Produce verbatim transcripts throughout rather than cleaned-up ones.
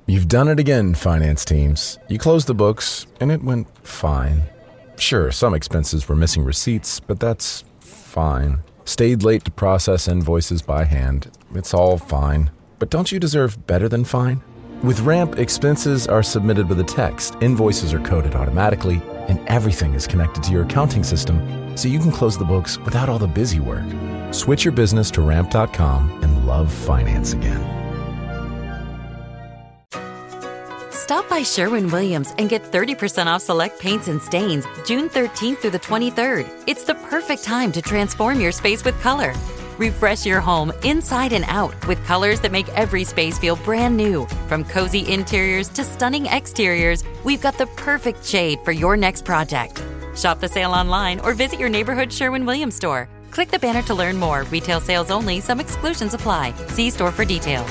You've done it again, finance teams. You closed the books, and it went fine. Sure, some expenses were missing receipts, but that's fine. Stayed late to process invoices by hand. It's all fine. But don't you deserve better than fine? With Ramp, expenses are submitted with a text, invoices are coded automatically, and everything is connected to your accounting system, so you can close the books without all the busy work. Switch your business to ramp dot com and love finance again. Stop by Sherwin-Williams and get thirty percent off select paints and stains June thirteenth through the twenty-third. It's the perfect time to transform your space with color. Refresh your home inside and out with colors that make every space feel brand new. From cozy interiors to stunning exteriors, we've got the perfect shade for your next project. Shop the sale online or visit your neighborhood Sherwin-Williams store. Click the banner to learn more. Retail sales only. Some exclusions apply. See store for details.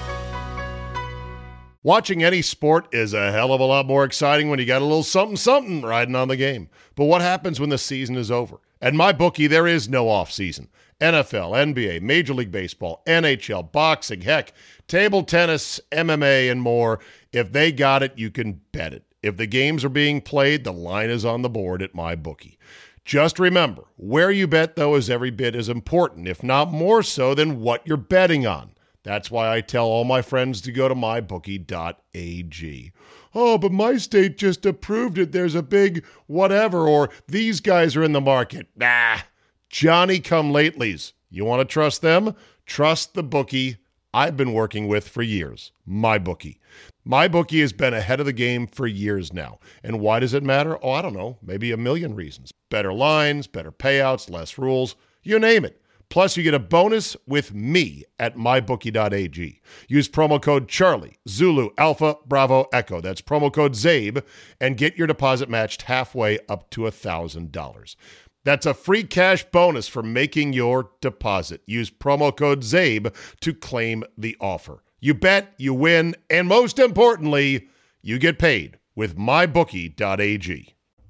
Watching any sport is a hell of a lot more exciting when you got a little something-something riding on the game. But what happens when the season is over? At MyBookie, there is no off-season. N F L, N B A, Major League Baseball, N H L, boxing, heck, table tennis, M M A, and more. If they got it, you can bet it. If the games are being played, the line is on the board at MyBookie. Just remember, where you bet, though, is every bit as important, if not more so, than what you're betting on. That's why I tell all my friends to go to my bookie dot a g. Oh, but my state just approved it. There's a big whatever, or these guys are in the market. Nah, Johnny-come-latelys. You want to trust them? Trust the bookie I've been working with for years, MyBookie. MyBookie has been ahead of the game for years now. And why does it matter? Oh, I don't know, maybe a million reasons. Better lines, better payouts, less rules, you name it. Plus, you get a bonus with me at my bookie dot a g. Use promo code Charlie, Zulu, Alpha, Bravo, Echo. That's promo code ZABE, and get your deposit matched halfway up to one thousand dollars. That's a free cash bonus for making your deposit. Use promo code ZABE to claim the offer. You bet, you win, and most importantly, you get paid with my bookie dot a g.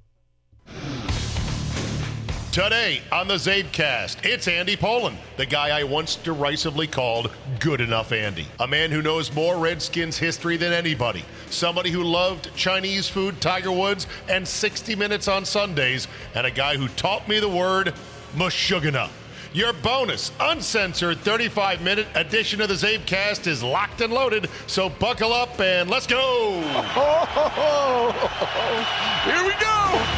Today on the Zabecast, it's Andy Pollin, the guy I once derisively called Good Enough Andy. A man who knows more Redskins history than anybody. Somebody who loved Chinese food, Tiger Woods, and sixty minutes on Sundays. And a guy who taught me the word Meshuggah. Your bonus, uncensored thirty-five minute edition of the Zabecast is locked and loaded. So buckle up and let's go. Here we go.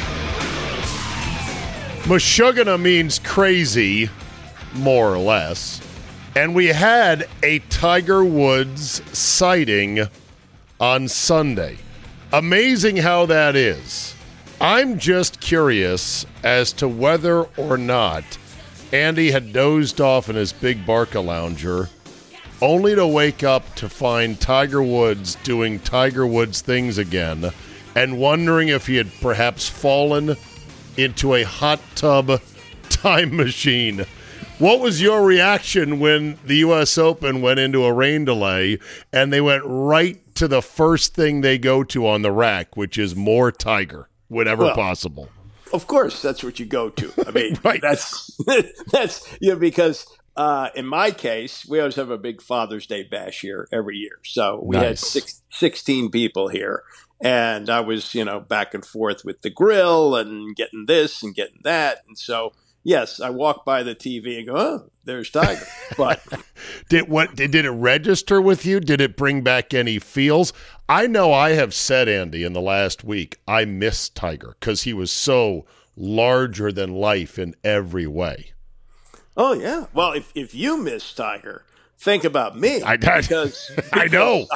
Meshuggah means crazy, more or less. And we had a Tiger Woods sighting on Sunday. Amazing how that is. I'm just curious as to whether or not Andy had dozed off in his big Barca lounger, only to wake up to find Tiger Woods doing Tiger Woods things again, and wondering if he had perhaps fallen into a hot tub time machine. What was your reaction when the U S Open went into a rain delay and they went right to the first thing they go to on the rack, which is more Tiger, whenever well, possible? Of course, that's what you go to. I mean, right. that's, that's, you know, because uh, in my case, we always have a big Father's Day bash here every year. So we nice. had six, sixteen people here. And I was, you know, back and forth with the grill and getting this and getting that. And so, yes, I walk by the T V and go, oh, there's Tiger. But did what did, did it register with you? Did it bring back any feels? I know I have said, Andy, in the last week, I miss Tiger because he was so larger than life in every way. Oh, yeah. Well, if, if you miss Tiger, think about me. I, because, because I know.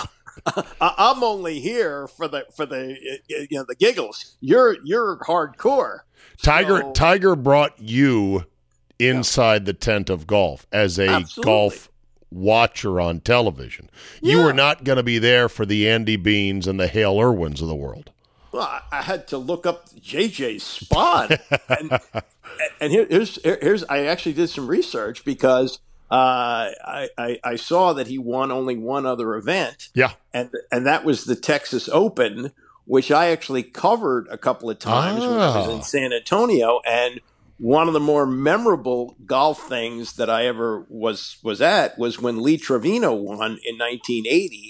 I'm only here for the for the you know the giggles. You're you're hardcore. Tiger so, Tiger brought you inside yeah. the tent of golf as a Absolutely. golf watcher on television. Yeah. You were not going to be there for the Andy Beans and the Hale Irwins of the world. Well, I had to look up J J Spaun, and and here, here's here's I actually did some research because. Uh, I, I, I saw that he won only one other event. Yeah. And and that was the Texas Open, which I actually covered a couple of times ah. when I was in San Antonio. And one of the more memorable golf things that I ever was was at was when Lee Trevino won in nineteen eighty.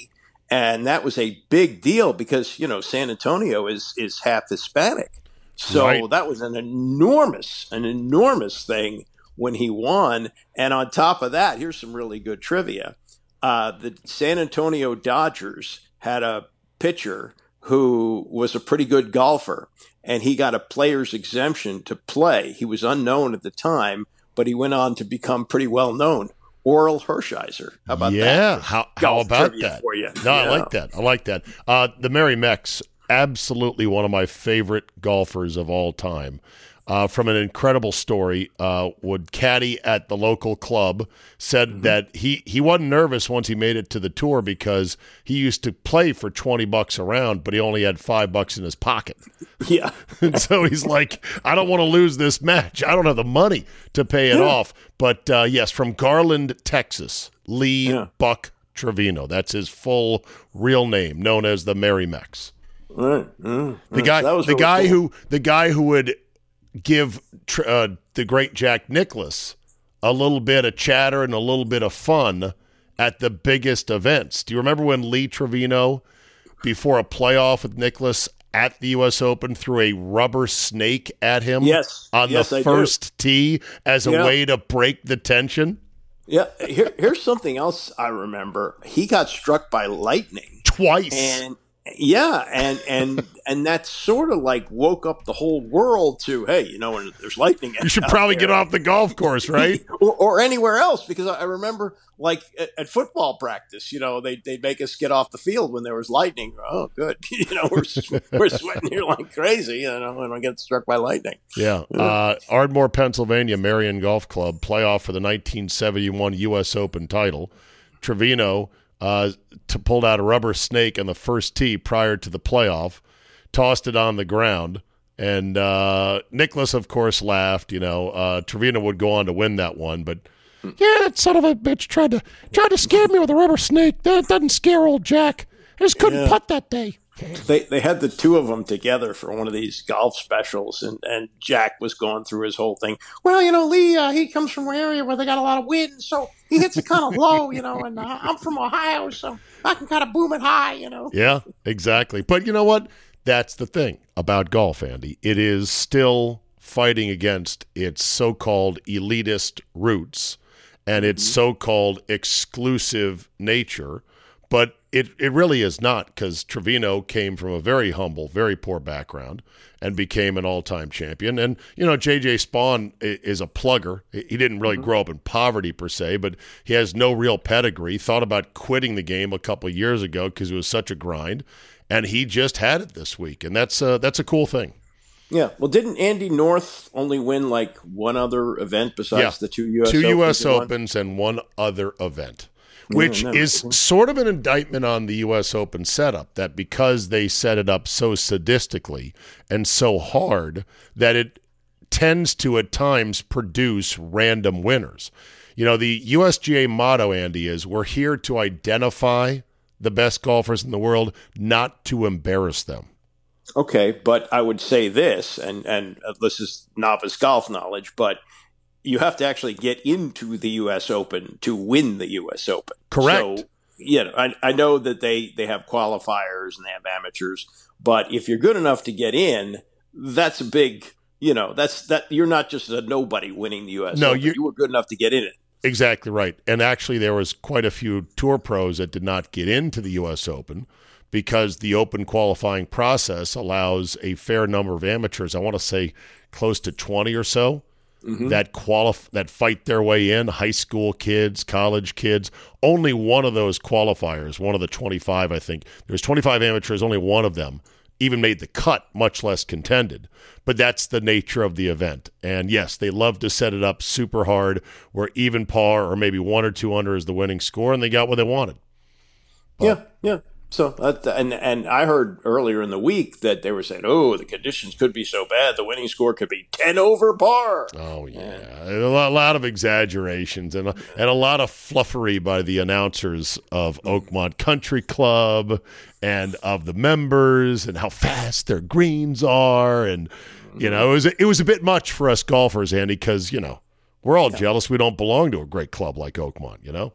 And that was a big deal because, you know, San Antonio is, is half Hispanic. So right. that was an enormous, an enormous thing when he won. And on top of that, here's some really good trivia. Uh, the San Antonio Dodgers had a pitcher who was a pretty good golfer, and he got a player's exemption to play. He was unknown at the time, but he went on to become pretty well known. Oral Hershiser. How about yeah, that? Yeah, how, how about that? For you. No, yeah. I like that. I like that. Uh, the Merry Mex, absolutely one of my favorite golfers of all time. Uh, from an incredible story, uh, would caddy at the local club, said mm-hmm. that he, he wasn't nervous once he made it to the tour because he used to play for twenty bucks a round, but he only had five bucks in his pocket. Yeah. And so he's like, I don't want to lose this match. I don't have the money to pay it yeah. off. But uh, yes, from Garland, Texas, Lee yeah. Buck Trevino. That's his full real name, known as the Merry Mex. Right. Mm, the guy, the really guy cool. who, the guy who would give uh, the great Jack Nicklaus a little bit of chatter and a little bit of fun at the biggest events. Do you remember when Lee Trevino, before a playoff with Nicklaus at the U S Open, threw a rubber snake at him yes. on yes, the I first do. tee as a yeah. way to break the tension? Yeah. Here, here's something else I remember. He got struck by lightning. Twice. And yeah, and and and that sort of like woke up the whole world to, hey, you know, when there's lightning, you should probably there. get off the golf course, right? or, or anywhere else, because I remember, like at, at football practice, you know, they they'd make us get off the field when there was lightning. Oh, good, you know, we're we're sweating here like crazy, you know, when I get struck by lightning. Yeah, uh, Ardmore, Pennsylvania, Marion Golf Club playoff for the nineteen seventy-one U S Open title. Trevino. Uh, to pulled out a rubber snake on the first tee prior to the playoff, tossed it on the ground, and uh, Nicklaus, of course, laughed. You know, uh, Trevino would go on to win that one, but yeah, that son of a bitch tried to tried to scare me with a rubber snake. That doesn't scare old Jack. I just couldn't yeah. putt that day. They they had the two of them together for one of these golf specials, and, and Jack was going through his whole thing. Well, you know, Lee, uh, he comes from an area where they got a lot of wind, so he hits it kind of low, you know, and uh, I'm from Ohio, so I can kind of boom it high, you know. Yeah, exactly. But you know what? That's the thing about golf, Andy. It is still fighting against its so-called elitist roots and its mm-hmm. so-called exclusive nature, but It it really is not, because Trevino came from a very humble, very poor background and became an all-time champion. And, you know, J J Spawn is a plugger. He didn't really mm-hmm. grow up in poverty per se, but he has no real pedigree. Thought about quitting the game a couple of years ago because it was such a grind, and he just had it this week, and that's uh, that's a cool thing. Yeah. Well, didn't Andy North only win like one other event besides yeah. the two U S two Opens? U S Opens and one other event. Which is sort of an indictment on the U S Open setup, that because they set it up so sadistically and so hard that it tends to at times produce random winners. You know, the U S G A motto, Andy, is we're here to identify the best golfers in the world, not to embarrass them. Okay, but I would say this, and, and this is novice golf knowledge, but you have to actually get into the U S Open to win the U S Open. Correct. So, you know, I, I know that they, they have qualifiers and they have amateurs, but if you're good enough to get in, that's a big, you know, that's that you're not just a nobody winning the U S No, Open. You were good enough to get in it. Exactly right. And actually there was quite a few tour pros that did not get into the U S Open because the open qualifying process allows a fair number of amateurs, I want to say close to twenty or so, Mm-hmm. that qualif- that fight their way in, high school kids, college kids. Only one of those qualifiers, one of the twenty-five, I think, there's twenty-five amateurs, only one of them even made the cut, much less contended. But that's the nature of the event. And yes, they love to set it up super hard where even par or maybe one or two under is the winning score, and they got what they wanted. But, yeah, yeah. So, uh, and and I heard earlier in the week that they were saying, "Oh, the conditions could be so bad, the winning score could be ten over par." Oh yeah, a lot, a lot of exaggerations and a, and a lot of fluffery by the announcers of Oakmont Country Club and of the members and how fast their greens are, and you know, it was it was a bit much for us golfers, Andy, because you know we're all yeah. jealous we don't belong to a great club like Oakmont, you know.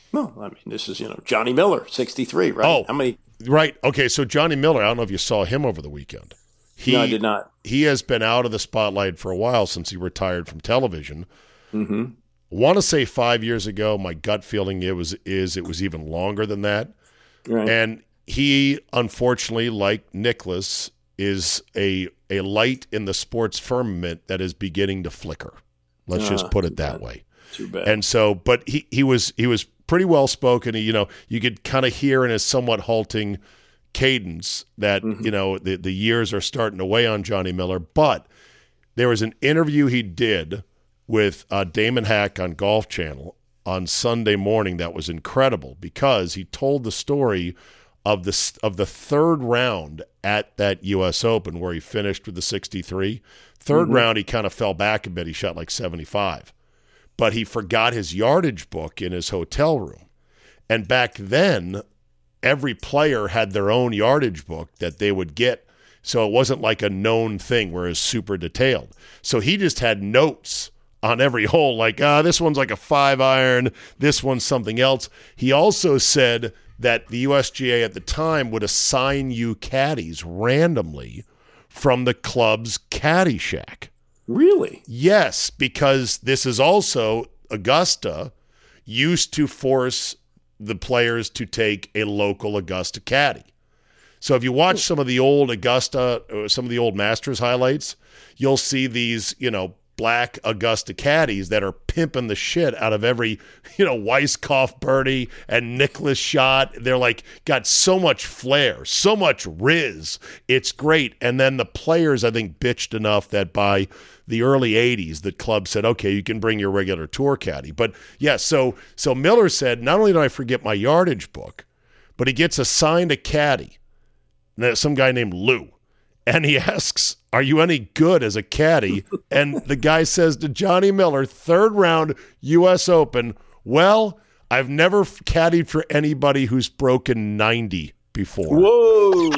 Well, I mean, this is, you know, Johnny Miller, sixty-three, right? Oh, how many? Right. Okay, so Johnny Miller, I don't know if you saw him over the weekend. He, no, I did not. He has been out of the spotlight for a while since he retired from television. Mm-hmm. Want to say five years ago. My gut feeling it was is it was even longer than that. Right. And he, unfortunately, like Nicholas, is a a light in the sports firmament that is beginning to flicker. Let's uh, just put it that bad. way. Too bad. And so, but he he was he was pretty well spoken. You know, you could kind of hear in his somewhat halting cadence that mm-hmm. you know the the years are starting to weigh on Johnny Miller. But there was an interview he did with uh, Damon Hack on Golf Channel on Sunday morning that was incredible because he told the story of the of the third round at that U S Open where he finished with the sixty-three. Third mm-hmm. round, he kind of fell back a bit. He shot like seventy-five. But he forgot his yardage book in his hotel room. And back then, every player had their own yardage book that they would get. So it wasn't like a known thing where it was super detailed. So he just had notes on every hole, like, ah, this one's like a five iron, this one's something else. He also said that the U S G A at the time would assign you caddies randomly from the club's caddy shack. Really? Yes, because this is also Augusta used to force the players to take a local Augusta caddy. So if you watch some of the old Augusta, or some of the old Masters highlights, you'll see these, you know, black Augusta caddies that are pimping the shit out of every, you know, Weiskopf birdie and Nicklaus shot. They're like got so much flair, so much riz. It's great. And then the players, I think, bitched enough that by the early eighties, the club said, okay, you can bring your regular tour caddy. But yeah, so so Miller said, not only did I forget my yardage book, but he gets assigned a caddy, some guy named Lou. And he asks, are you any good as a caddy? And the guy says to Johnny Miller, third round U S Open, well, I've never caddied for anybody who's broken ninety before. Whoa.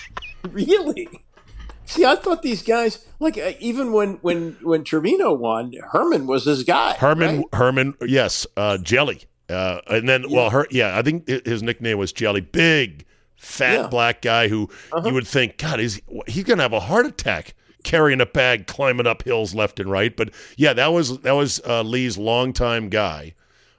Really? See, I thought these guys, like uh, even when when when Trevino won, Herman was his guy. Herman, right? Herman, yes, uh, Jelly. Uh, and then, yeah. well, her, yeah, I think his nickname was Jelly. Big, fat yeah. black guy who uh-huh. you would think, God, is he's going to have a heart attack carrying a bag, climbing up hills left and right. But yeah, that was that was uh, Lee's longtime guy.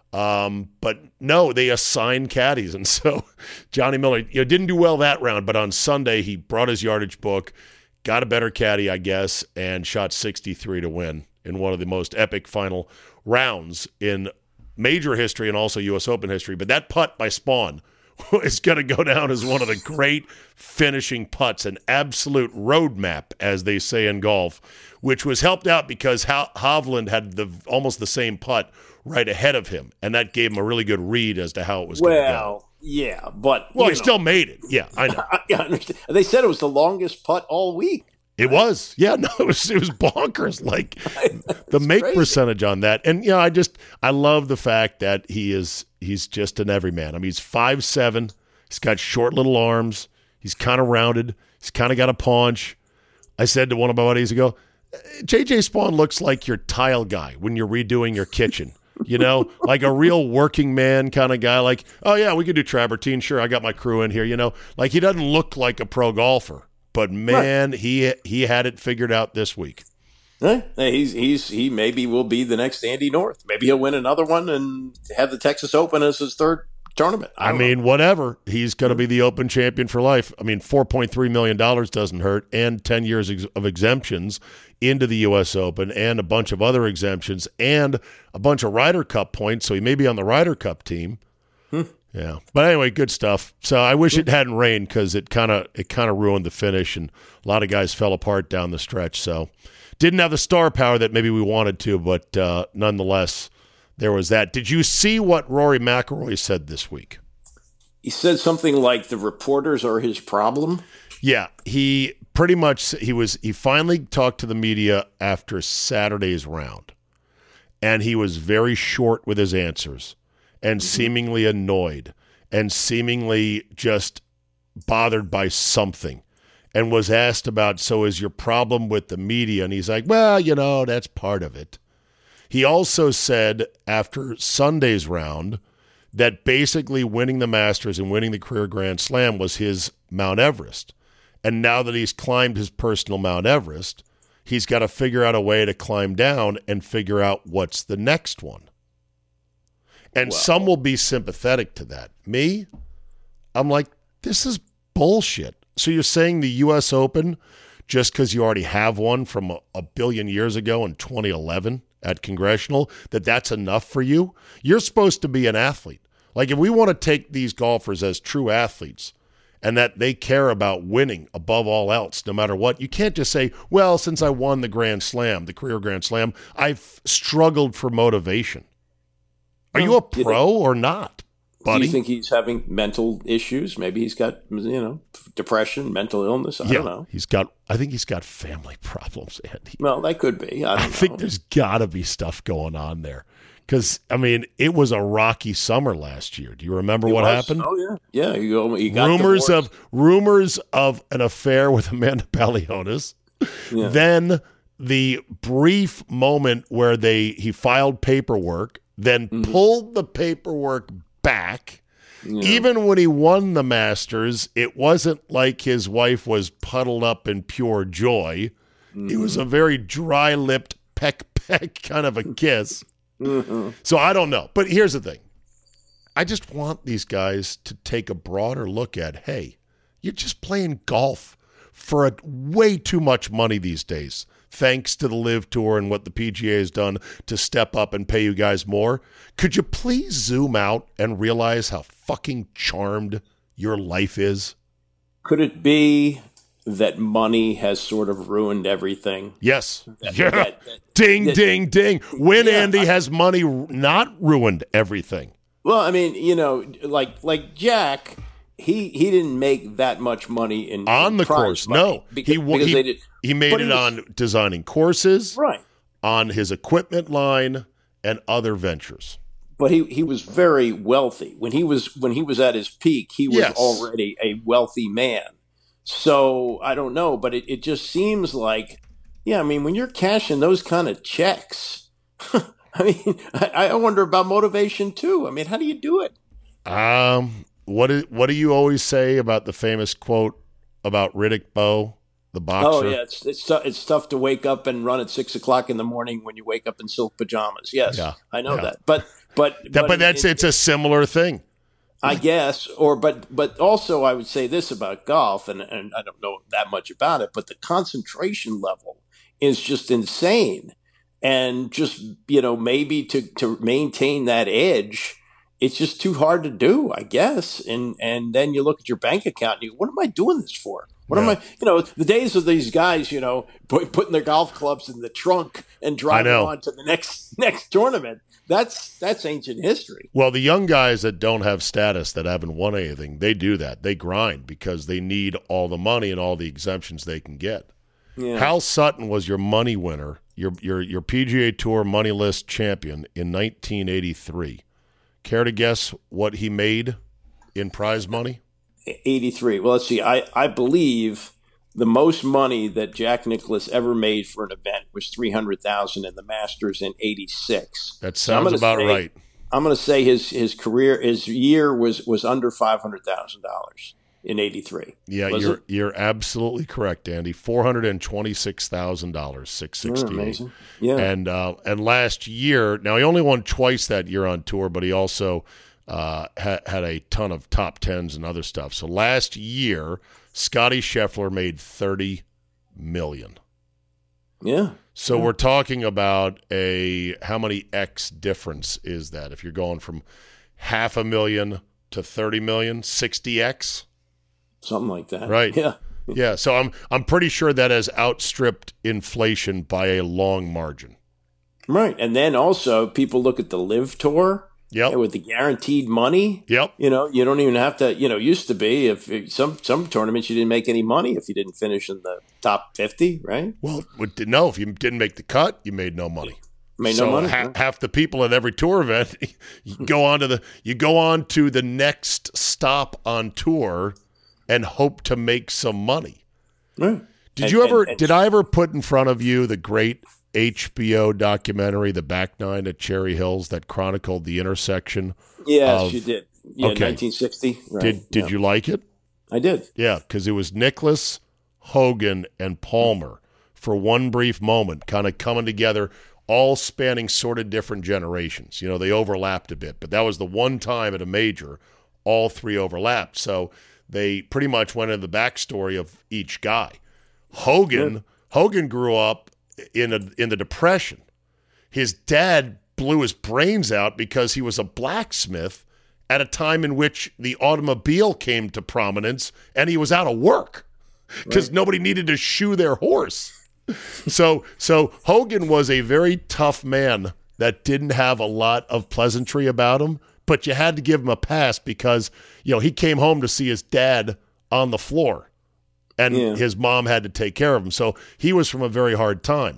Um, but no, they assigned caddies, and so Johnny Miller, you know, didn't do well that round. But on Sunday, he brought his yardage book, got a better caddy, I guess, and shot sixty-three to win in one of the most epic final rounds in major history and also U S Open history. But that putt by Spawn is going to go down as one of the great finishing putts, an absolute roadmap, as they say in golf, which was helped out because Ho- Hovland had the almost the same putt right ahead of him, and that gave him a really good read as to how it was going to go. Well, yeah, but well, he know. still made it. Yeah, I know. I understand. They said it was the longest putt all week. It was, yeah, no, it was it was bonkers. Like the make crazy. percentage on that, and you know, I just I love the fact that he is he's just an everyman. I mean, he's five seven. He's got short little arms. He's kind of rounded. He's kind of got a paunch. I said to one of my buddies ago, J J Spawn looks like your tile guy when you're redoing your kitchen. You know, like a real working man kind of guy. Like, oh yeah, we could do travertine. Sure, I got my crew in here. You know, like he doesn't look like a pro golfer. But man, right. he he had it figured out this week. Hey, he's he's he maybe will be the next Andy North. Maybe he'll win another one and have the Texas Open as his third tournament. I, I mean, know. whatever. He's going to be the Open champion for life. I mean, four point three million dollars doesn't hurt, and ten years ex- of exemptions into the U S Open, and a bunch of other exemptions, and a bunch of Ryder Cup points. So he may be on the Ryder Cup team. Hmm. Yeah, but anyway, good stuff. So I wish it hadn't rained because it kind of it kind of ruined the finish, and a lot of guys fell apart down the stretch. So didn't have the star power that maybe we wanted to, but uh, nonetheless, there was that. Did you see what Rory McIlroy said this week? He said something like the reporters are his problem. Yeah, he pretty much he was he finally talked to the media after Saturday's round, and he was very short with his answers. And mm-hmm. seemingly annoyed and seemingly just bothered by something, and was asked about, so is your problem with the media? And he's like, well, you know, that's part of it. He also said after Sunday's round that basically winning the Masters and winning the career Grand Slam was his Mount Everest. And now that he's climbed his personal Mount Everest, he's got to figure out a way to climb down and figure out what's the next one. And well, some will be sympathetic to that. Me, I'm like, this is bullshit. So you're saying the U S Open, just because you already have one from a, a billion years ago in twenty eleven at Congressional, that that's enough for you? You're supposed to be an athlete. Like, if we want to take these golfers as true athletes and that they care about winning above all else, no matter what, you can't just say, well, since I won the Grand Slam, the career Grand Slam, I've struggled for motivation. Are you a pro or not, buddy? Do you think he's having mental issues? Maybe he's got, you know, depression, mental illness. I yeah, don't know. He's got, I think he's got family problems, Andy. Well, that could be. I, don't I think know. There's got to be stuff going on there. Because, I mean, it was a rocky summer last year. Do you remember it what was. happened? Oh, yeah. Yeah, you, go, you got rumors divorced. of Rumors of an affair with Amanda Balionis. Yeah. Then the brief moment where they he filed paperwork, then mm-hmm. pulled the paperwork back. Yeah. Even when he won the Masters, it wasn't like his wife was puddled up in pure joy. Mm-hmm. It was a very dry-lipped peck-peck kind of a kiss. Mm-hmm. So I don't know. But here's the thing. I just want these guys to take a broader look at, hey, you're just playing golf for a, way too much money these days, thanks to the Live Tour and what the P G A has done to step up and pay you guys more. Could you please zoom out and realize how fucking charmed your life is? Could it be that money has sort of ruined everything? Yes. That, yeah. That, that, ding, that, ding, ding. When, yeah, Andy, I, has money not ruined everything? Well, I mean, you know, like like Jack, he he didn't make that much money in on in the course. Money no, because, he because he, they did, he made it he was, on designing courses, right, on his equipment line and other ventures. But he, he was very wealthy when he was when he was at his peak. He was yes. already a wealthy man. So I don't know, but it, it just seems like, yeah, I mean, when you're cashing those kind of checks, I mean, I, I wonder about motivation too. I mean, how do you do it? Um, what is, what do you always say about the famous quote about Riddick Bowe, the boxer? Oh yeah, it's it's it's tough to wake up and run at six o'clock in the morning when you wake up in silk pajamas. Yes, yeah, I know yeah. that, but but that, but, but that's it, it's a similar thing. I guess, or but but also I would say this about golf, and, and I don't know that much about it, but the concentration level is just insane, and just you know maybe to to maintain that edge, it's just too hard to do, I guess. And and then you look at your bank account and you go, what am I doing this for? What yeah. am I? You know, the days of these guys, you know, putting their golf clubs in the trunk and driving on to the next next tournament. That's that's ancient history. Well, the young guys that don't have status, that haven't won anything, they do that. They grind because they need all the money and all the exemptions they can get. Yeah. Hal Sutton was your money winner, your your your P G A Tour money list champion in nineteen eighty-three. Care to guess what he made in prize money? eighty-three. Well, let's see. I, I believe the most money that Jack Nicklaus ever made for an event was three hundred thousand dollars in the Masters in eighty-six. That sounds so about say, right. I'm going to say his his career, his year was was under five hundred thousand dollars in eighty-three. Yeah, was you're it? you're absolutely correct, Andy. four hundred twenty-six thousand dollars, six sixty-eight. Oh, amazing. Yeah. And uh, and last year, now he only won twice that year on tour, but he also uh, ha- had a ton of top tens and other stuff. So last year, Scotty Scheffler made thirty million dollars. Yeah. So yeah. we're talking about a how many X difference is that? If you're going from half a million to thirty million, sixty X? Something like that. Right. Yeah. Yeah. So I'm I'm pretty sure that has outstripped inflation by a long margin. Right. And then also people look at the Live Tour. Yep. With the guaranteed money. Yep. You know, you don't even have to, you know, used to be if, if some some tournaments you didn't make any money if you didn't finish in the top fifty, right? Well, no, if you didn't make the cut, you made no money. Made so no money. Ha- half the people at every tour event, you go on to the you go on to the next stop on tour and hope to make some money. Right. Did and, you ever and, and, did I ever put in front of you the great H B O documentary, The Back Nine at Cherry Hills, that chronicled the intersection? Yes, of, you did. Yeah, okay. nineteen sixty. Right. Did Did yeah. you like it? I did. Yeah, because it was Nicklaus, Hogan, and Palmer for one brief moment, kind of coming together, all spanning sort of different generations. You know, they overlapped a bit, but that was the one time at a major all three overlapped. So they pretty much went into the backstory of each guy. Hogan yeah. Hogan grew up in a, in the Depression. His dad blew his brains out because he was a blacksmith at a time in which the automobile came to prominence, and he was out of work because right. nobody needed to shoe their horse. so so Hogan was a very tough man that didn't have a lot of pleasantry about him, but you had to give him a pass because, you know, he came home to see his dad on the floor, and yeah. his mom had to take care of him. So he was from a very hard time.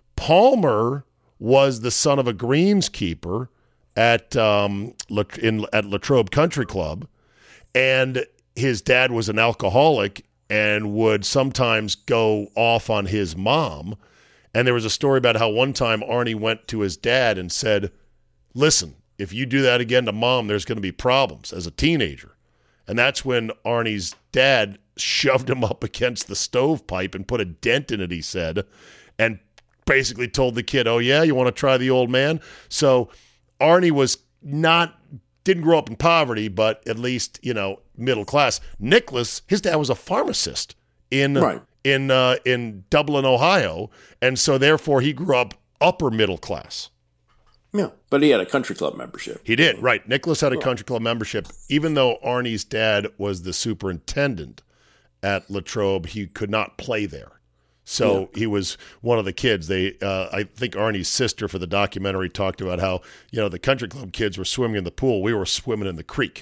Palmer was the son of a greenskeeper at um, in at Latrobe Country Club, and his dad was an alcoholic and would sometimes go off on his mom. And there was a story about how one time Arnie went to his dad and said, listen, if you do that again to mom, there's going to be problems as a teenager. And that's when Arnie's dad shoved him up against the stovepipe and put a dent in it, he said, and basically told the kid, oh, yeah, you want to try the old man? So Arnie was not, didn't grow up in poverty, but at least, you know, middle class. Nicklaus, his dad was a pharmacist in right. in uh, in Dublin, Ohio, and so therefore he grew up upper middle class. Yeah, but he had a country club membership. He did, right. Nicklaus had a country club membership. Even though Arnie's dad was the superintendent at Latrobe, he could not play there. So yeah. he was one of the kids. They, uh, I think Arnie's sister for the documentary talked about how, you know, the country club kids were swimming in the pool. We were swimming in the creek.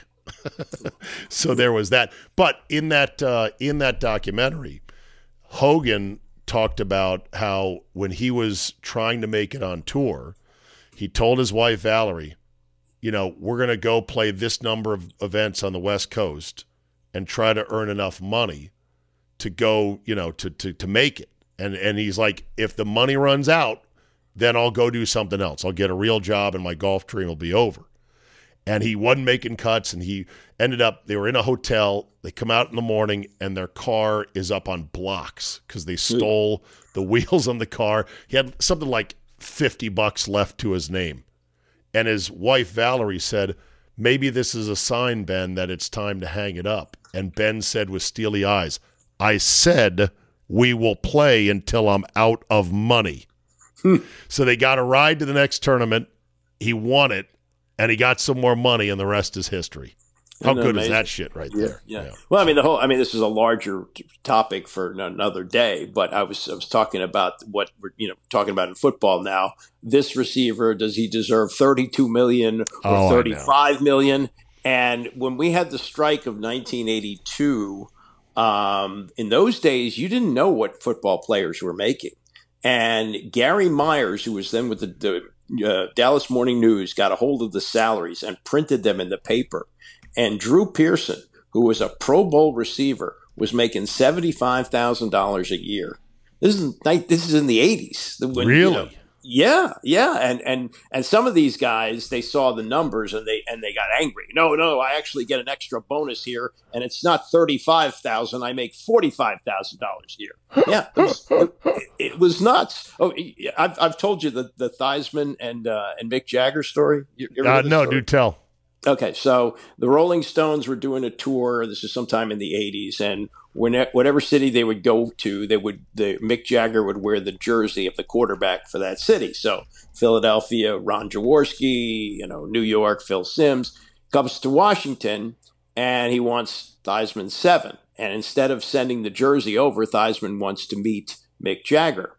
So there was that. But in that uh, in that documentary, Hogan talked about how when he was trying to make it on tour, he told his wife, Valerie, you know, we're going to go play this number of events on the West Coast and try to earn enough money to go, you know, to to to make it. And and he's like, if the money runs out, then I'll go do something else. I'll get a real job and my golf dream will be over. And he wasn't making cuts, and he ended up, they were in a hotel. They come out in the morning, and their car is up on blocks because they stole the wheels on the car. He had something like fifty bucks left to his name. And his wife, Valerie, said, maybe this is a sign, Ben, that it's time to hang it up. And Ben said with steely eyes, I said we will play until I'm out of money. Hmm. So they got a ride to the next tournament. He won it, and he got some more money, and the rest is history. How Isn't good amazing? is that shit right yeah, there? Yeah. yeah. Well, I mean, the whole, I mean, this is a larger topic for another day, but I was, I was talking about what we're, you know, talking about in football now. This receiver, does he deserve thirty-two million or oh, thirty-five million? And when we had the strike of nineteen eighty-two, um, in those days, you didn't know what football players were making. And Gary Myers, who was then with the, the uh, Dallas Morning News, got a hold of the salaries and printed them in the paper. And Drew Pearson, who was a Pro Bowl receiver, was making seventy-five thousand dollars a year. This is this is in the eighties. When, really? You know, yeah, yeah. And and and some of these guys, they saw the numbers and they and they got angry. No, no, I actually get an extra bonus here, and it's not thirty-five thousand dollars. I make forty-five thousand dollars a year. Yeah, it was, it, it was nuts. Oh, I've I've told you the the Theismann and uh, and Mick Jagger story. You, you uh, no, story? do tell. Okay, so the Rolling Stones were doing a tour. This is sometime in the eighties, and when whatever city they would go to, they would the Mick Jagger would wear the jersey of the quarterback for that city. So Philadelphia, Ron Jaworski, you know, New York, Phil Simms comes to Washington, and he wants Theismann seven. And instead of sending the jersey over, Theismann wants to meet Mick Jagger.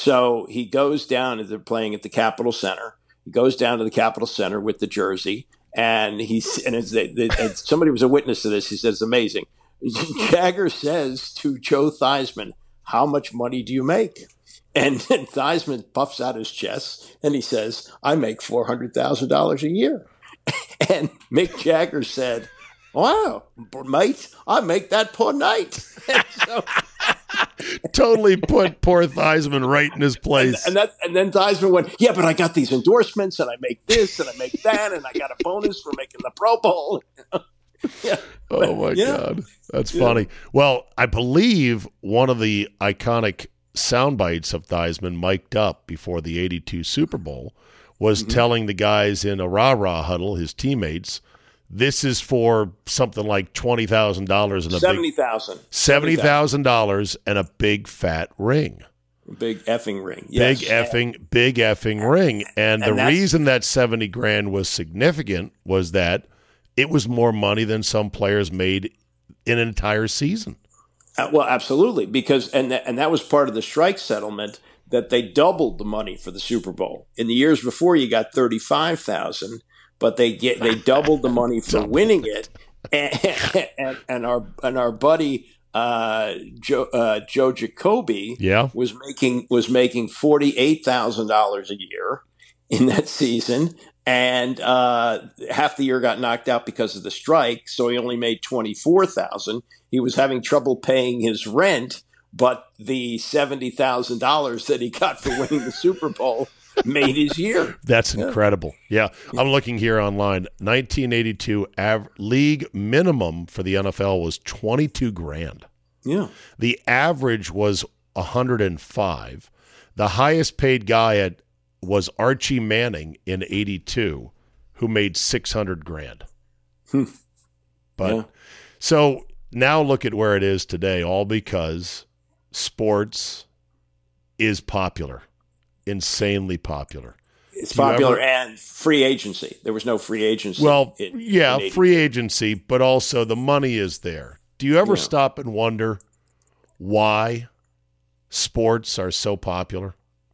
So he goes down, and they're playing at the Capitol Center. He goes down to the Capitol Center with the jersey. And he's and, it's, and somebody was a witness to this. He says, amazing. Jagger says to Joe Theismann, how much money do you make? And then Theismann puffs out his chest and he says, I make four hundred thousand dollars a year. And Mick Jagger said, wow, mate, I make that per night. And so, totally put poor Theismann right in his place. And, and, that, and then Theismann went, yeah, but I got these endorsements, and I make this, and I make that, and I got a bonus for making the Pro Bowl. Yeah. Oh, my yeah. God. That's yeah. funny. Well, I believe one of the iconic sound bites of Theismann mic'd up before the eighty-two Super Bowl was mm-hmm. telling the guys in a rah-rah huddle, his teammates, this is for something like twenty thousand dollars and a seventy thousand big seventy thousand dollars and a big fat ring. Big effing ring. Yes. Big effing, big effing and, ring. And, and the reason that seventy grand was significant was that it was more money than some players made in an entire season. Uh, well, absolutely, because and th- and that was part of the strike settlement that they doubled the money for the Super Bowl. In the years before, you got thirty-five thousand, but they get they doubled the money for winning it. And, and, and our and our buddy uh, Joe uh, Joe Jacoby yeah. was making was making forty-eight thousand dollars a year in that season. And uh, half the year got knocked out because of the strike, so he only made twenty-four thousand dollars. He was having trouble paying his rent, but the seventy thousand dollars that he got for winning the Super Bowl made his year. That's incredible. Yeah. yeah. I'm looking here online. nineteen eighty-two av- league minimum for the N F L was twenty-two grand. Yeah. The average was one hundred five. The highest paid guy at was Archie Manning in eighty-two, who made six hundred grand. Hmm. But yeah. so now look at where it is today, all because sports is popular, insanely popular. It's popular ever, and free agency. There was no free agency. Well, in, yeah, in free agency, but also the money is there. Do you ever yeah. stop and wonder why sports are so popular?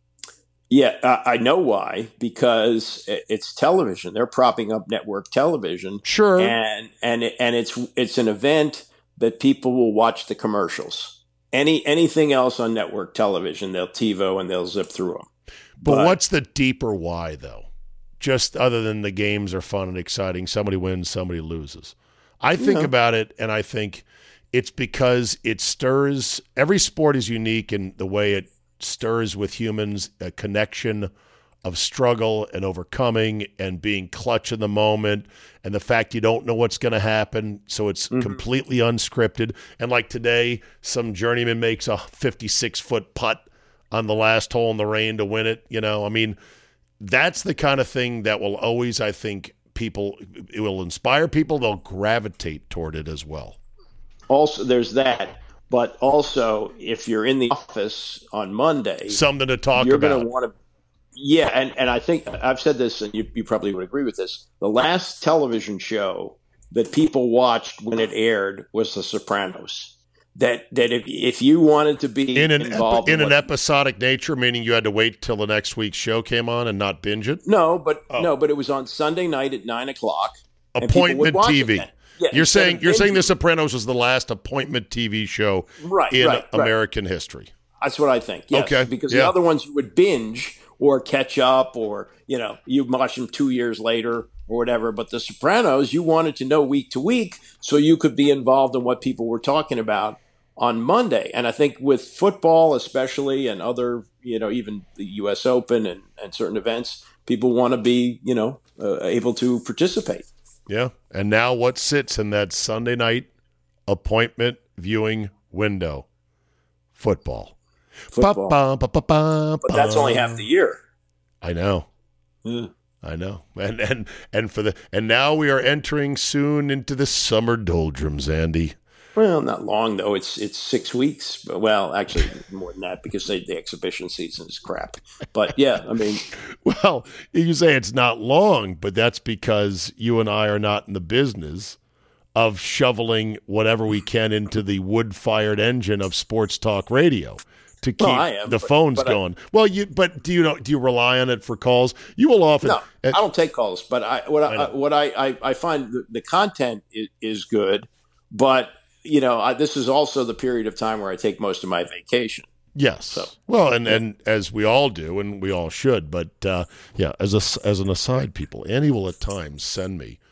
Yeah, uh, I know why, because it's television. They're propping up network television. Sure. And and it, and it's it's an event that people will watch the commercials. Any anything else on network television, they'll TiVo and they'll zip through them. But, but what's the deeper why, though? Just other than the games are fun and exciting, somebody wins, somebody loses. I think yeah. about it, and I think it's because it stirs – every sport is unique in the way it stirs with humans a connection of struggle and overcoming and being clutch in the moment and the fact you don't know what's going to happen, so it's mm-hmm. completely unscripted. And like today, some journeyman makes a fifty-six-foot putt on the last hole in the rain to win it. You know, I mean, that's the kind of thing that will always, I think, people – it will inspire people. They'll gravitate toward it as well. Also, there's that. But also, if you're in the office on Monday, something to talk you're about. You're going to want to, yeah. And, and I think I've said this, and you, you probably would agree with this. The last television show that people watched when it aired was The Sopranos. That that if if you wanted to be in an involved epi- in, in an what, episodic nature, meaning you had to wait till the next week's show came on and not binge it. No, but oh. no, but it was on Sunday night at nine o'clock. Appointment T V. Yeah, you're saying you're saying The Sopranos was the last appointment T V show right, in right, American right. history. That's what I think. Yes, okay. Because yeah. the other ones you would binge or catch up, or you know, you watch them two years later or whatever. But The Sopranos, you wanted to know week to week, so you could be involved in what people were talking about on Monday. And I think with football, especially, and other, you know, even the U S Open and, and certain events, people want to be, you know, uh, able to participate. Yeah. And now what sits in that Sunday night appointment viewing window? Football. Football. Ba, ba, ba, ba, but that's only half the year. I know. Yeah. I know. And and and for the and now we are entering soon into the summer doldrums, Andy. Well, not long though. It's it's six weeks. Well, actually more than that, because they, the exhibition season is crap. But yeah, I mean, well, you say it's not long, but that's because you and I are not in the business of shoveling whatever we can into the wood-fired engine of sports talk radio to keep well, I am, the but, phones but going. I, well, you but do you know? Do you rely on it for calls? You will often. No, uh, I don't take calls. But I what I, I I what I I, I find the, the content is, is good, but. You know, I, this is also the period of time where I take most of my vacation. Yes. So, well, and, and as we all do, and we all should. But, uh, yeah, as a, as an aside, people, Annie will at times send me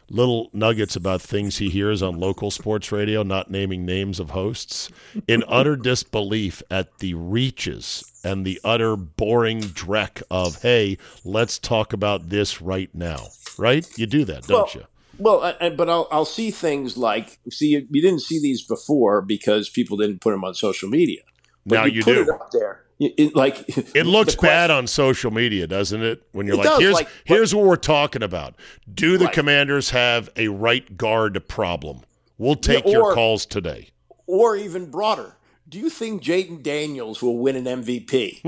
little nuggets about things he hears on local sports radio, not naming names of hosts, in utter disbelief at the reaches and the utter boring dreck of, hey, let's talk about this right now. Right? You do that, don't well, you? Well, I, but I'll, I'll see things like, see, you, you didn't see these before because people didn't put them on social media. But now you, you put do. It up there. It, it, like it looks bad on social media, doesn't it? When you're it like, does, here's like, here's what we're talking about. Do the right. Commanders have a right guard problem? We'll take yeah, or, your calls today. Or even broader. Do you think Jayden Daniels will win an M V P?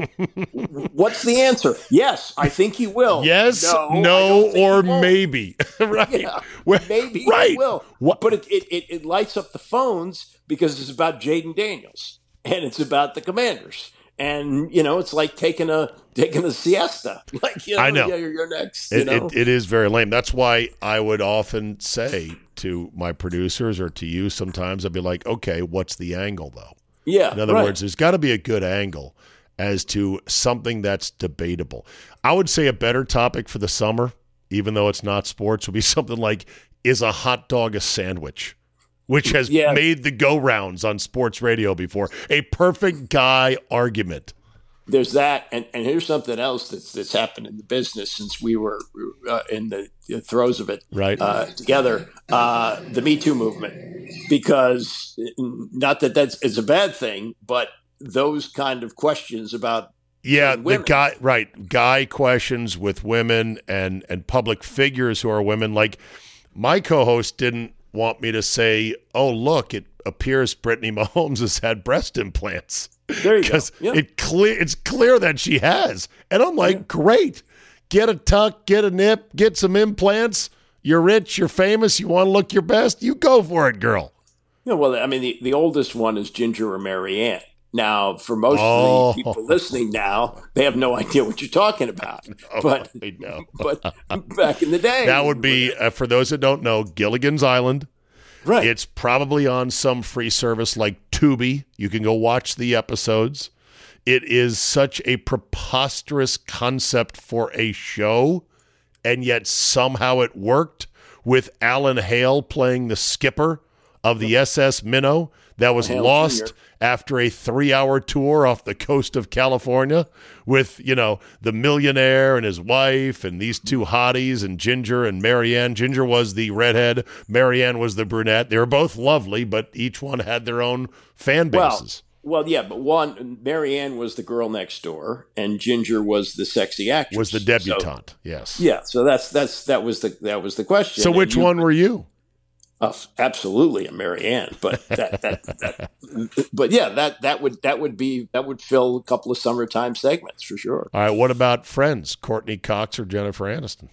What's the answer? Yes, I think he will. Yes, no, no or maybe. right. Yeah, well, maybe right. he will. What? But it, it, it lights up the phones because it's about Jayden Daniels and it's about the Commanders. And, you know, it's like taking a taking a siesta. Like, you know, I know. Yeah, you're, you're next. It, you know? it, it is very lame. That's why I would often say to my producers or to you sometimes, I'd be like, okay, what's the angle, though? Yeah. In other right. words, there's got to be a good angle as to something that's debatable. I would say a better topic for the summer, even though it's not sports, would be something like, is a hot dog a sandwich? Which has yeah. made the go-rounds on sports radio before. A perfect guy argument. There's that, and, and here's something else that's that's happened in the business since we were uh, in the, the throes of it right. uh, together, uh, the Me Too movement. Because, not that that's it's a bad thing, but those kind of questions about Yeah, women. the guy, right, guy questions with women and, and public figures who are women. Like, my co-host didn't want me to say, oh, look, it appears Brittany Mahomes has had breast implants. There you go. Because yeah. it clear, it's clear that she has. And I'm like, yeah. great. Get a tuck, get a nip, get some implants. You're rich, you're famous, you want to look your best. You go for it, girl. Yeah, well, I mean, the, the oldest one is Ginger or Mary Ann. Now, for most oh. of the people listening now, they have no idea what you're talking about. Oh, but, I know. but back in the day. That would be, uh, for those that don't know, Gilligan's Island. Right. It's probably on some free service like Tubi. You can go watch the episodes. It is such a preposterous concept for a show, and yet somehow it worked with Alan Hale playing the skipper of the S S Minnow that was Hale lost Junior after a three-hour tour off the coast of California with, you know, the millionaire and his wife and these two hotties and Ginger and Marianne. Ginger was the redhead. Marianne was the brunette. They were both lovely, but each one had their own fan bases. Well, well yeah, but one, Marianne was the girl next door, and Ginger was the sexy actress. Was the debutante, so, yes. Yeah, so that's that's that was the that was the question. So which you, one were you? Uh, absolutely a Marianne, but that, that, that, but yeah, that that would that would be that would fill a couple of summertime segments for sure. All right, what about Friends? Courtney Cox or Jennifer Aniston?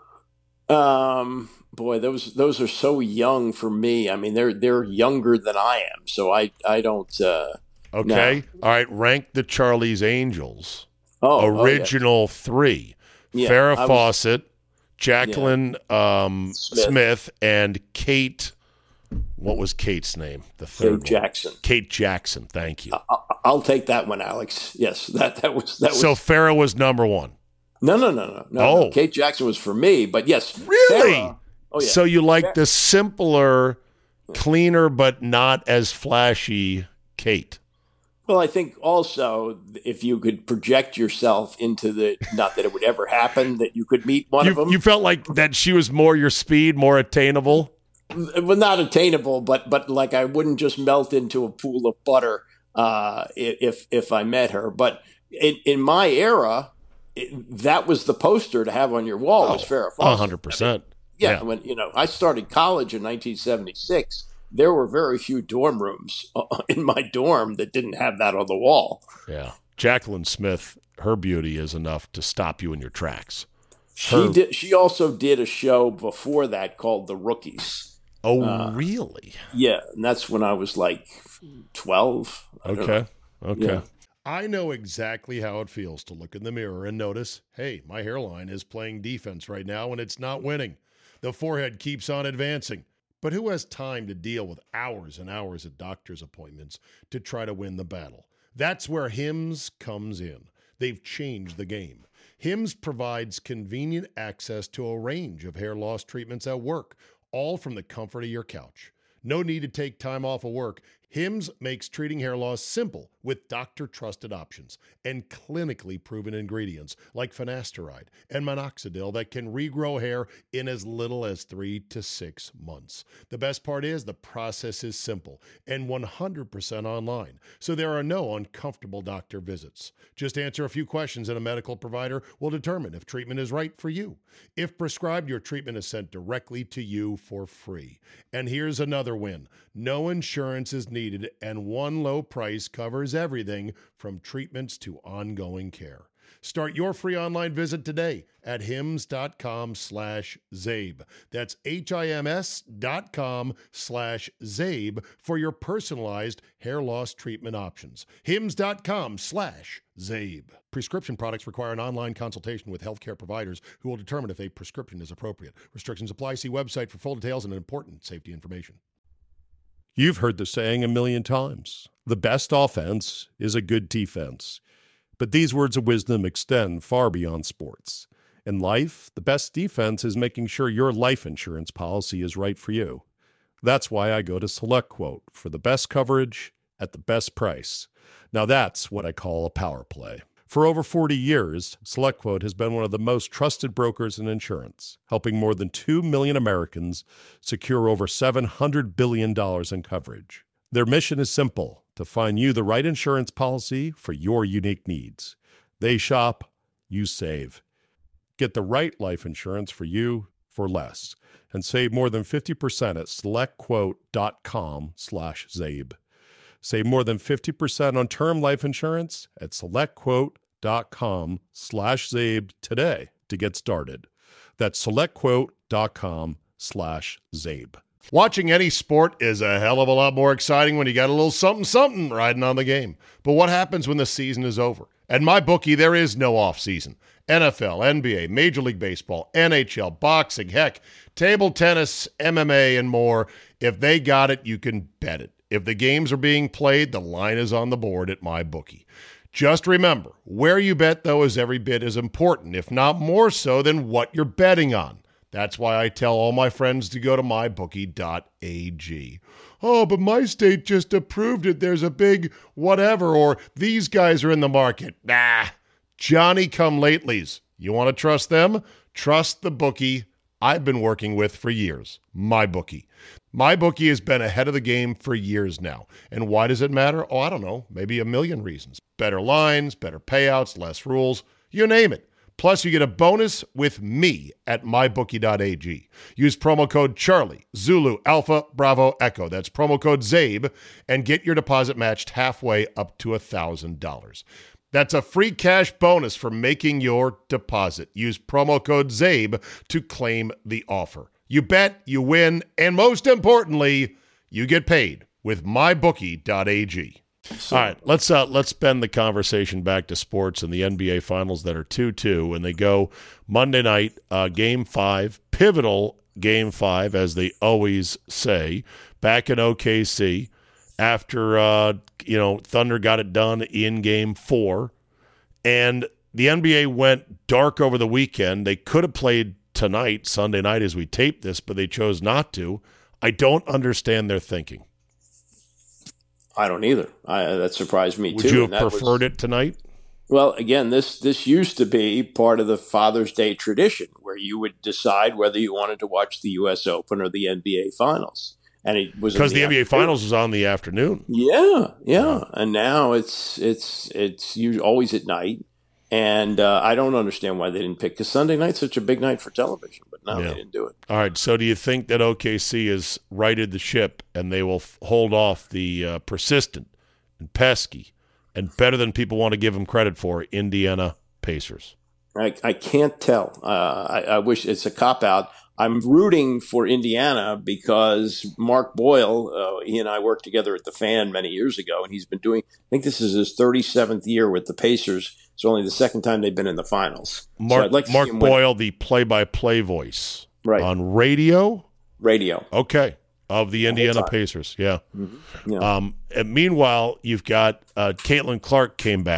Um, boy, those those are so young for me. I mean, they're they're younger than I am, so I I don't. Uh, okay, no. All right. Rank the Charlie's Angels. Oh, original oh, yeah. three: yeah, Farrah was, Fawcett, Jacqueline yeah. um, Smith. Smith, and Kate. What was Kate's name? The third Kate Jackson. Kate Jackson. Thank you. I'll, I'll take that one, Alex. Yes, that that was that was. So Farrah was number one. No, no, no, no, no. Oh, no. Kate Jackson was for me, but yes, really. Farrah, oh, yeah. So you like the simpler, cleaner, but not as flashy Kate. Well, I think also if you could project yourself into the, not that it would ever happen, that you could meet one you, of them. You felt like that she was more your speed, more attainable? Well, not attainable, but but like I wouldn't just melt into a pool of butter uh, if if I met her. But in, in my era, it, that was the poster to have on your wall, oh, was Farrah Fawcett. one hundred percent. I mean, yeah, yeah, when you know I started college in nineteen seventy-six. There were very few dorm rooms in my dorm that didn't have that on the wall. Yeah. Jacqueline Smith, her beauty is enough to stop you in your tracks. Her... She did. She also did a show before that called The Rookies. Oh, uh, really? Yeah. And that's when I was like twelve. Okay. Okay. Yeah. I know exactly how it feels to look in the mirror and notice, hey, my hairline is playing defense right now and it's not winning. The forehead keeps on advancing. But who has time to deal with hours and hours of doctor's appointments to try to win the battle? That's where Hims comes in. They've changed the game. Hims provides convenient access to a range of hair loss treatments at work, all from the comfort of your couch. No need to take time off of work. Hims makes treating hair loss simple with doctor-trusted options and clinically proven ingredients like finasteride and minoxidil that can regrow hair in as little as three to six months. The best part is the process is simple and one hundred percent online, so there are no uncomfortable doctor visits. Just answer a few questions and a medical provider will determine if treatment is right for you. If prescribed, your treatment is sent directly to you for free. And here's another win. No insurance is needed. Needed, and one low price covers everything from treatments to ongoing care. Start your free online visit today at hims.com slash Zabe. That's H-I-M-S dot com slash Zabe for your personalized hair loss treatment options. hims.com slash Zabe. Prescription products require an online consultation with healthcare providers who will determine if a prescription is appropriate. Restrictions apply. See website for full details and important safety information. You've heard the saying a million times. The best offense is a good defense. But these words of wisdom extend far beyond sports. In life, the best defense is making sure your life insurance policy is right for you. That's why I go to SelectQuote for the best coverage at the best price. Now that's what I call a power play. For over forty years, SelectQuote has been one of the most trusted brokers in insurance, helping more than two million Americans secure over seven hundred billion dollars in coverage. Their mission is simple, to find you the right insurance policy for your unique needs. They shop, you save. Get the right life insurance for you for less, and save more than fifty percent at selectquote.com slash Zabe. Save more than fifty percent on term life insurance at selectquote.com slash Zabe today to get started. That's selectquote.com slash Zabe. Watching any sport is a hell of a lot more exciting when you got a little something-something riding on the game. But what happens when the season is over? At MyBookie, there is no off-season. N F L, N B A, Major League Baseball, N H L, boxing, heck, table tennis, M M A, and more. If they got it, you can bet it. If the games are being played, the line is on the board at MyBookie. Just remember, where you bet, though, is every bit as important, if not more so, than what you're betting on. That's why I tell all my friends to go to my bookie dot a g. Oh, but my state just approved it. There's a big whatever, or these guys are in the market. Nah, Johnny-come-latelys. You want to trust them? Trust the bookie I've been working with for years, MyBookie. MyBookie has been ahead of the game for years now. And why does it matter? Oh, I don't know, maybe a million reasons. Better lines, better payouts, less rules, you name it. Plus, you get a bonus with me at my bookie dot a g. Use promo code Charlie, Zulu, Alpha, Bravo, Echo. That's promo code ZABE, and get your deposit matched halfway up to one thousand dollars. That's a free cash bonus for making your deposit. Use promo code ZABE to claim the offer. You bet, you win, and most importantly, you get paid with my bookie dot a g. All right, let's uh, let's bend the conversation back to sports and the N B A Finals that are two two, and they go Monday night, uh, Game five, pivotal Game five, as they always say, back in O K C after, uh, you know, Thunder got it done in Game four, and the N B A went dark over the weekend. They could have played tonight, Sunday night, as we tape this, but they chose not to. I don't understand their thinking. I don't either. I, that surprised me, Would too. Would you have and preferred was, it tonight? Well, again, this this used to be part of the Father's Day tradition where you would decide whether you wanted to watch the U S Open or the N B A Finals. And it was because the, the N B A afternoon. Finals was on the afternoon. Yeah, yeah. And now it's it's it's usually always at night. And uh, I don't understand why they didn't pick, because Sunday night's such a big night for television, but no, yeah. they didn't do it. All right, so do you think that O K C has righted the ship and they will f- hold off the uh, persistent and pesky and better than people want to give them credit for Indiana Pacers? I, I can't tell. Uh, I, I wish it's a cop-out. I'm rooting for Indiana because Mark Boyle, uh, he and I worked together at the Fan many years ago, and he's been doing, I think this is his thirty-seventh year with the Pacers. It's only the second time they've been in the finals. Mark, so I'd like to Mark see him Boyle, win. the play-by-play voice. Right. On radio? Radio. Okay. Of the Indiana Pacers, yeah. Mm-hmm. yeah. Um, and meanwhile, you've got uh, Caitlin Clark came back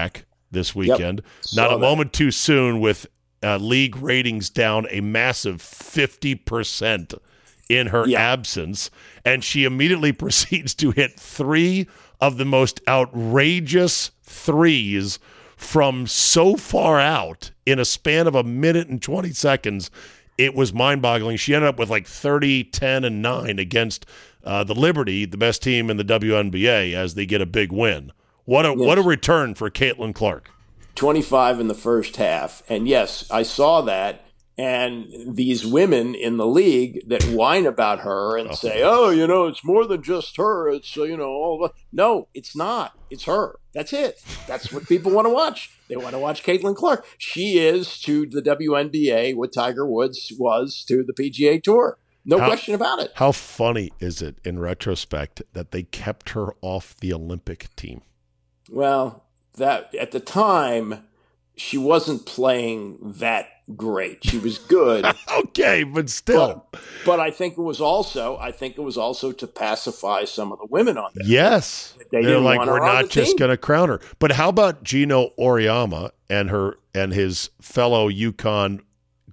this weekend. Yep. Not a that. moment too soon with uh, league ratings down a massive fifty percent in her yeah. absence. And she immediately proceeds to hit three of the most outrageous threes from so far out in a span of a minute and twenty seconds. It was mind-boggling. She ended up with like thirty, ten, and nine against uh, the Liberty, the best team in the W N B A, as they get a big win. What a yes. what a return for Caitlin Clark. twenty-five in the first half. And yes, I saw that. And these women in the league that whine about her and oh. say, oh, you know, it's more than just her. It's, uh, you know, all the... No, it's not. It's her. That's it. That's what people want to watch. They want to watch Caitlin Clark. She is to the W N B A what Tiger Woods was to the P G A Tour. No how, question about it. How funny is it in retrospect that they kept her off the Olympic team? Well, that at the time, she wasn't playing that great. She was good. Okay, but still. But, but I think it was also, I think it was also to pacify some of the women on there. Yes. They They're didn't like, want we're her on not the just team. going to crown her. But how about Gino Oriyama and her and his fellow UConn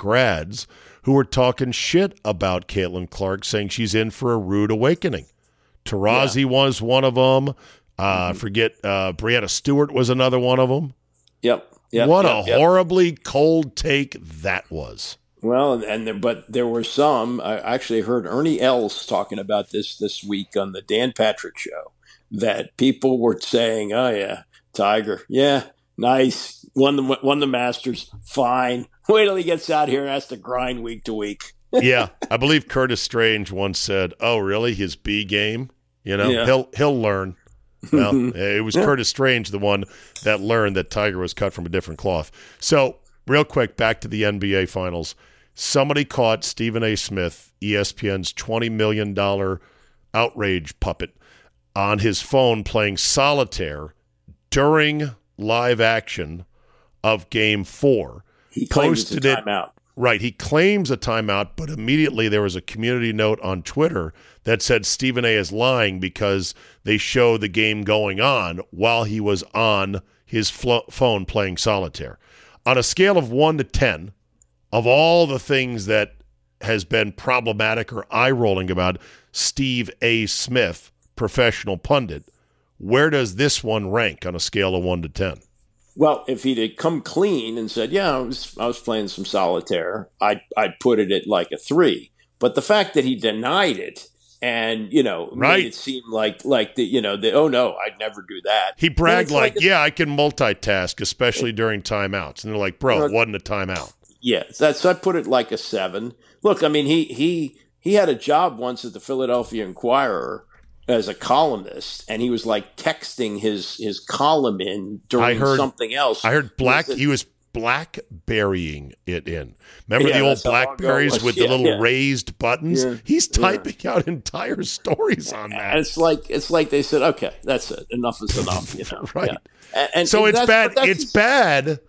grads who were talking shit about Caitlin Clark, saying she's in for a rude awakening? Tarazi yeah. was one of them. Uh, mm-hmm. Forget uh, Brianna Stewart was another one of them. Yep. Yep, what yep, a yep. horribly cold take that was. Well, and, and there, but there were some. I actually heard Ernie Els talking about this this week on the Dan Patrick Show. That people were saying, "Oh yeah, Tiger, yeah, nice, won the won the Masters, fine. Wait till he gets out here and has to grind week to week." Yeah, I believe Curtis Strange once said, "Oh, really? His B game? You know, yeah. he'll he'll learn." Well, it was yeah. Curtis Strange, the one that learned that Tiger was cut from a different cloth. So, real quick, back to the N B A Finals. Somebody caught Stephen A. Smith, E S P N's twenty million dollars outrage puppet, on his phone playing solitaire during live action of Game Four. He posted a timeout. Right. He claims a timeout, but immediately there was a community note on Twitter that said Stephen A. is lying because they show the game going on while he was on his flo- phone playing solitaire. On a scale of one to ten, of all the things that has been problematic or eye-rolling about Steve A. Smith, professional pundit, where does this one rank on a scale of one to ten? Well, if he'd had come clean and said, yeah, I was I was playing some solitaire, I'd, I'd put it at like a three. But the fact that he denied it and, you know, right. made it seem like, like the, you know, the, oh, no, I'd never do that. He bragged like, like yeah, a, I can multitask, especially it, during timeouts. And they're like, bro, it wasn't a timeout. Yeah, that's I put it like a seven. Look, I mean, he he he had a job once at the Philadelphia Inquirer as a columnist, and he was like texting his his column in during I heard, something else. I heard black. He was, he was blackberrying it in. Remember yeah, the old Blackberries with yeah, the little yeah. raised buttons? Yeah, He's typing yeah. out entire stories on that. And it's like it's like they said, okay, that's it. Enough is enough. You know, right? Yeah. And, and, so and it's bad. It's just, bad.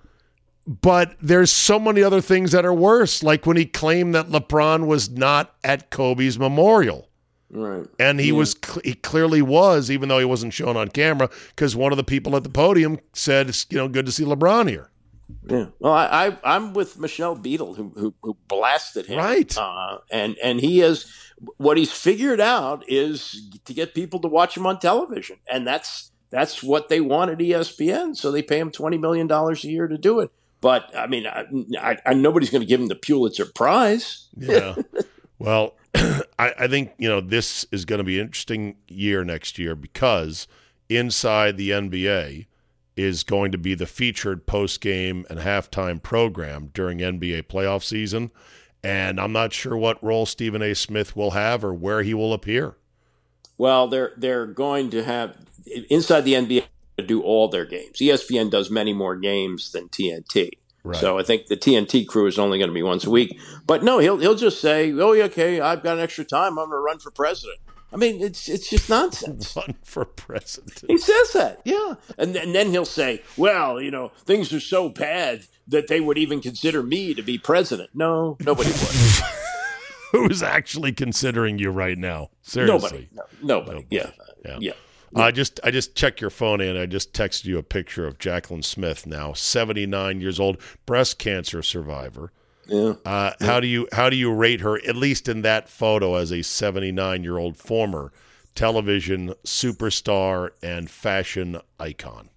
But there's so many other things that are worse, like when he claimed that LeBron was not at Kobe's memorial. Right. And he yeah. was he clearly was, even though he wasn't shown on camera, because one of the people at the podium said, it's, you know, good to see LeBron here. Yeah. Well, I, I I'm with Michelle Beadle, who who, who blasted him. Right. Uh, and and he is what he's figured out is to get people to watch him on television, and that's that's what they want at E S P N. So they pay him twenty million dollars a year to do it. But I mean, I, I, I nobody's going to give him the Pulitzer Prize. Yeah. Well, I, I think, you know, this is going to be an interesting year next year because inside the N B A is going to be the featured post-game and halftime program during N B A playoff season. And I'm not sure what role Stephen A. Smith will have or where he will appear. Well, they're they're going to have inside the N B A to do all their games. E S P N does many more games than T N T. Right. So I think the T N T crew is only going to be once a week. But no, he'll he'll just say, "Oh, yeah, okay, I've got an extra time. I'm going to run for president." I mean, it's it's just nonsense. Run for president. He says that, yeah, and, and then he'll say, "Well, you know, things are so bad that they would even consider me to be president." No, nobody would. Who's actually considering you right now? Seriously, nobody. No, nobody. nobody. Yeah, yeah. yeah. Yeah. I just I just checked your phone and I just texted you a picture of Jacqueline Smith, now seventy-nine years old, breast cancer survivor. Yeah. Uh, yeah. How do you how do you rate her, at least in that photo, as a seventy-nine-year-old former television superstar and fashion icon?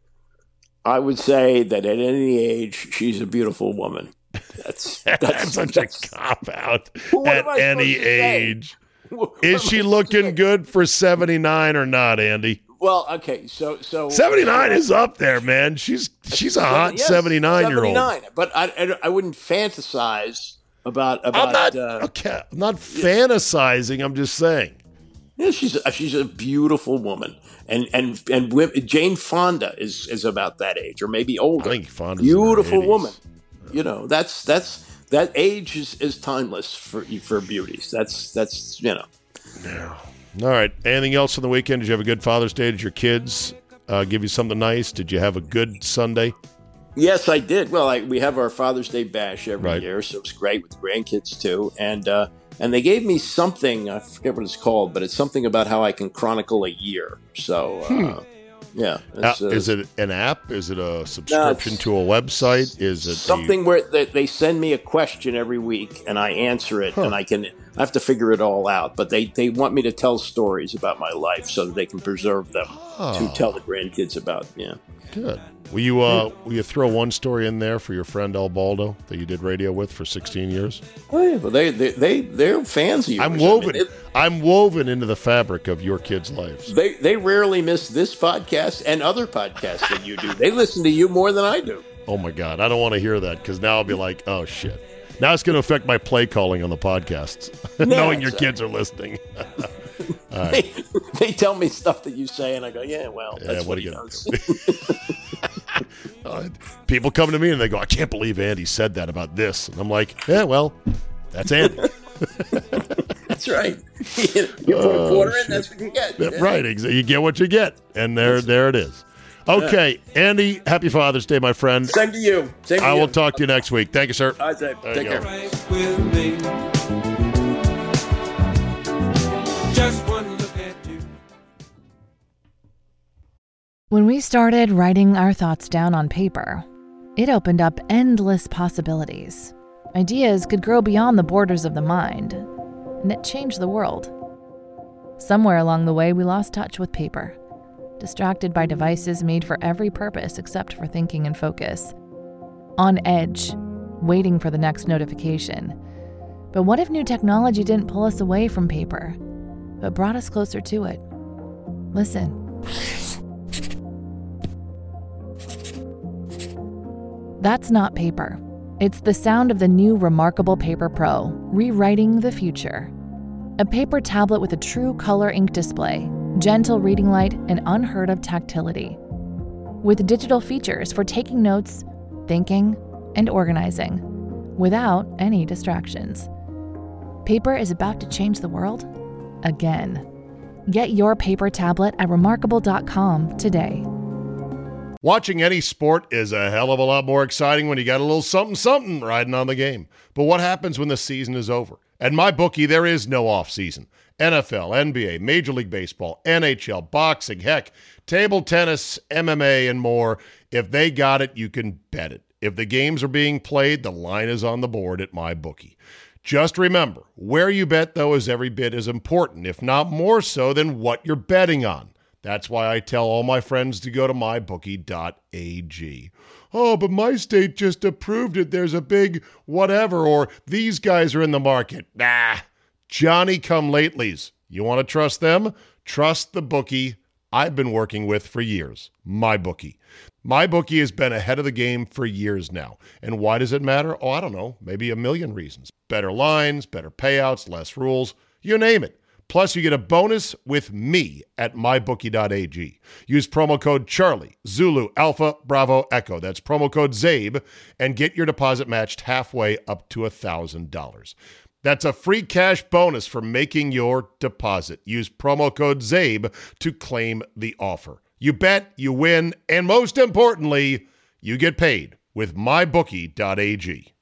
I would say that at any age, she's a beautiful woman. That's that's, that's such that's, a cop out. Well, at any age. Is she looking good for seventy-nine or not, Andy? Well, okay, so so seventy-nine is up there, man. She's she's a hot yes, seventy-nine-year-old. seventy-nine, but I, I I wouldn't fantasize about about. I'm not uh, okay. I'm not fantasizing. I'm just saying. Yeah, she's a, she's a beautiful woman, and and and women, Jane Fonda is is about that age, or maybe older. I think Fonda's beautiful woman. You know, that's that's that age is, is timeless for for beauties. That's that's you know. Yeah. All right. Anything else on the weekend? Did you have a good Father's Day? Did your kids uh, give you something nice? Did you have a good Sunday? Yes, I did. Well, I, we have our Father's Day bash every right. year, so it's great with the grandkids too. And uh, and they gave me something. I forget what it's called, but it's something about how I can chronicle a year. So. Uh, hmm. Yeah. Uh, is it an app? Is it a subscription no, to a website? Is it something a... where they, they send me a question every week and I answer it, huh. and I can I have to figure it all out. But they, they want me to tell stories about my life so that they can preserve them oh. to tell the grandkids about. Yeah. Good. Will you uh, yeah. will you throw one story in there for your friend El Baldo that you did radio with for sixteen years? Oh yeah, well they they they they're fans of yours. I'm woven. I mean, it, I'm woven into the fabric of your kids' lives. They they rarely miss this podcast and other podcasts that you do. They listen to you more than I do. Oh my God, I don't want to hear that because now I'll be like, oh shit. Now it's going to affect my play calling on the podcasts, no, knowing your kids are listening. Right. They, they tell me stuff that you say, and I go, yeah, well, that's yeah, what, what he does. uh, people come to me and they go, I can't believe Andy said that about this. And I'm like, yeah, well, that's Andy. That's right. You, you put a quarter oh, in, that's what you get. Yeah. Right. You get what you get. And there, that's there it is. Okay, yeah. Andy, happy Father's Day, my friend. Same to you. Same to I you. will talk to you next week. Thank you, sir. All right, Dave. Take care. Just one look at you. When we started writing our thoughts down on paper, it opened up endless possibilities. Ideas could grow beyond the borders of the mind, and it changed the world. Somewhere along the way, we lost touch with paper, distracted by devices made for every purpose except for thinking and focus. On edge, waiting for the next notification. But what if new technology didn't pull us away from paper, but brought us closer to it? Listen. That's not paper. It's the sound of the new Remarkable Paper Pro, rewriting the future. A paper tablet with a true color ink display, gentle reading light, and unheard of tactility. With digital features for taking notes, thinking, and organizing, without any distractions. Paper is about to change the world again. Get your paper tablet at remarkable dot com today. Watching any sport is a hell of a lot more exciting when you got a little something something riding on the game. But what happens when the season is over? At MyBookie, there is no off season. N F L, N B A, Major League Baseball, N H L, boxing, heck, table tennis, M M A, and more. If they got it, you can bet it. If the games are being played, the line is on the board at MyBookie. Just remember, where you bet, though, is every bit as important, if not more so, than what you're betting on. That's why I tell all my friends to go to my bookie dot a g. Oh, but my state just approved it. There's a big whatever, or these guys are in the market. Nah, Johnny-come-latelys. You want to trust them? Trust the bookie I've been working with for years, MyBookie. MyBookie has been ahead of the game for years now. And why does it matter? Oh, I don't know, maybe a million reasons. Better lines, better payouts, less rules, you name it. Plus, you get a bonus with me at my bookie dot a g. Use promo code Charlie, Zulu, Alpha, Bravo, Echo. That's promo code ZABE, and get your deposit matched halfway up to one thousand dollars. That's a free cash bonus for making your deposit. Use promo code ZABE to claim the offer. You bet, you win, and most importantly, you get paid with my bookie dot a g.